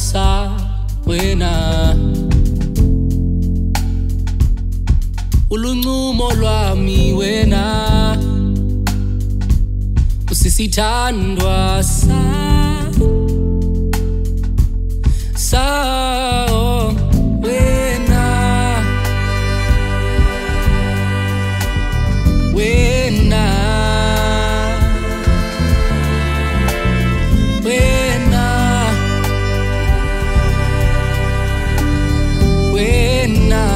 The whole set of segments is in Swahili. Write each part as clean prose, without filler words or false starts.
sa wena, uluncumo lwami wena, usisithandwa wena, wena, wena, wena.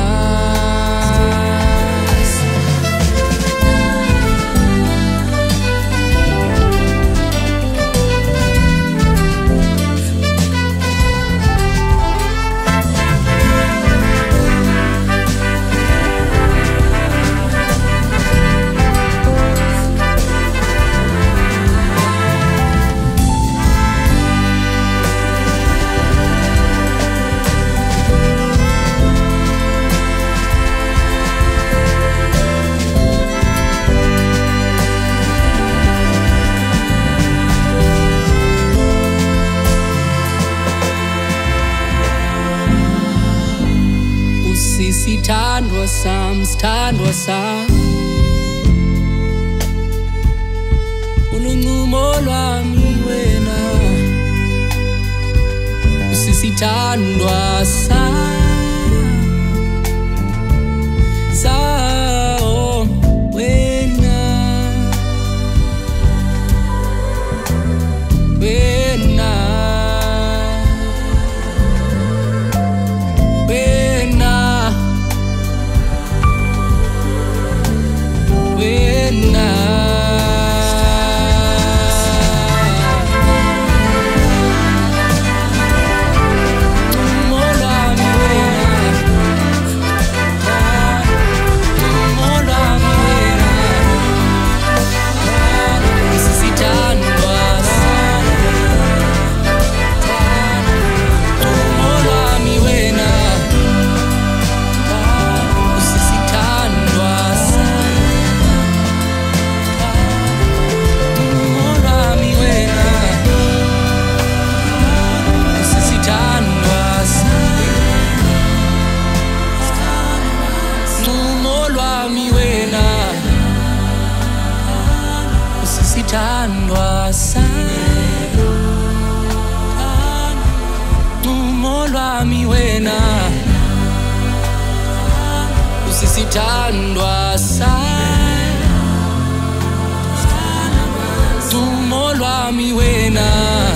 Sithandwa sam, sithandwa sam, uluncumo lwami wena, usisithandwa sam, wena, wena. Usisithandwa sam, uluncumo lwami wena, usisithandwa sam, uluncumo lwami wena,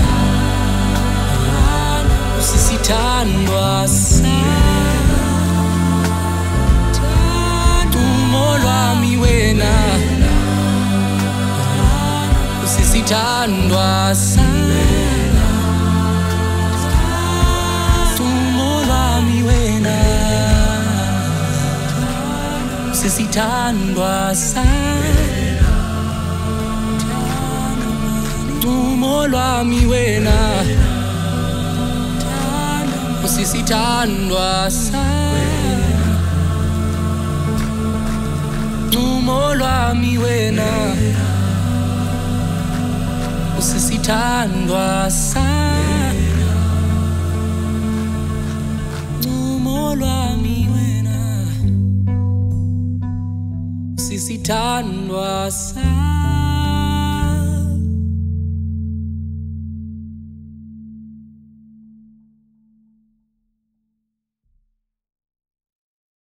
usisithandwa sam, uluncumo lwami wena, usisithandwa sam, uluncumo lwami wena, usisithandwa sam, uluncumo lwami wena, usisithandwa sam, uluncumo lwami wena, usisithandwa sam, uluncumo lwami wena, usisithandwa sam.